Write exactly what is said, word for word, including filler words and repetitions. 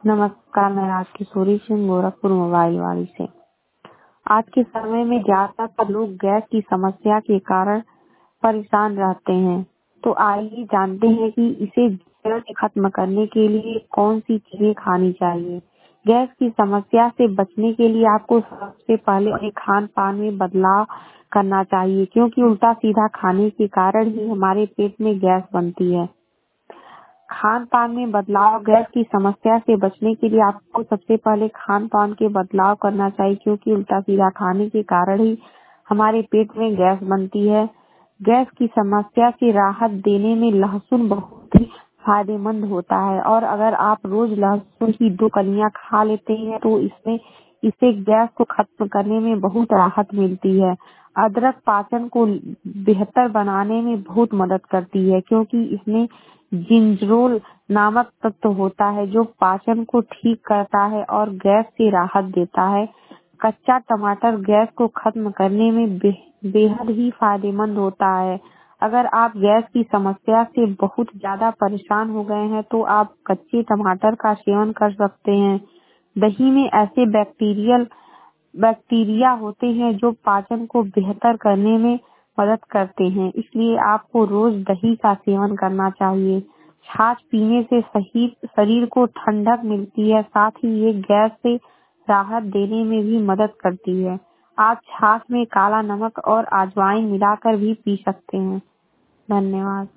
नमस्कार, मैं राजकिशोरी सिंह गोरखपुर मोबाइल वाली से। आज के समय में ज्यादातर लोग गैस की समस्या के कारण परेशान रहते हैं। तो आइए जानते हैं कि इसे जड़ से खत्म करने के लिए कौन सी चीजें खानी चाहिए। गैस की समस्या से बचने के लिए आपको सबसे पहले अपने खान पान में बदलाव करना चाहिए, क्योंकि उल्टा सीधा खाने के कारण ही हमारे पेट में गैस बनती है। खान पान में बदलाव। गैस की समस्या से बचने के लिए आपको सबसे पहले खान पान के बदलाव करना चाहिए, क्योंकि उल्टा सीधा खाने के कारण ही हमारे पेट में गैस बनती है। गैस की समस्या से राहत देने में लहसुन बहुत ही फायदेमंद होता है, और अगर आप रोज लहसुन की दो कलियां खा लेते हैं तो इसमें इससे गैस को खत्म करने में बहुत राहत मिलती है। अदरक पाचन को बेहतर बनाने में बहुत मदद करती है, क्योंकि इसमें जिंजरोल नामक तत्व होता है जो पाचन को ठीक करता है और गैस से राहत देता है। कच्चा टमाटर गैस को खत्म करने में बे, बेहद ही फायदेमंद होता है। अगर आप गैस की समस्या से बहुत ज्यादा परेशान हो गए हैं तो आप कच्चे टमाटर का सेवन कर सकते हैं। दही में ऐसे बैक्टीरियल बैक्टीरिया होते हैं जो पाचन को बेहतर करने में मदद करते हैं, इसलिए आपको रोज दही का सेवन करना चाहिए। छाछ पीने से सही शरीर को ठंडक मिलती है, साथ ही ये गैस से राहत देने में भी मदद करती है। आप छाछ में काला नमक और अजवाइन मिलाकर भी पी सकते हैं। धन्यवाद।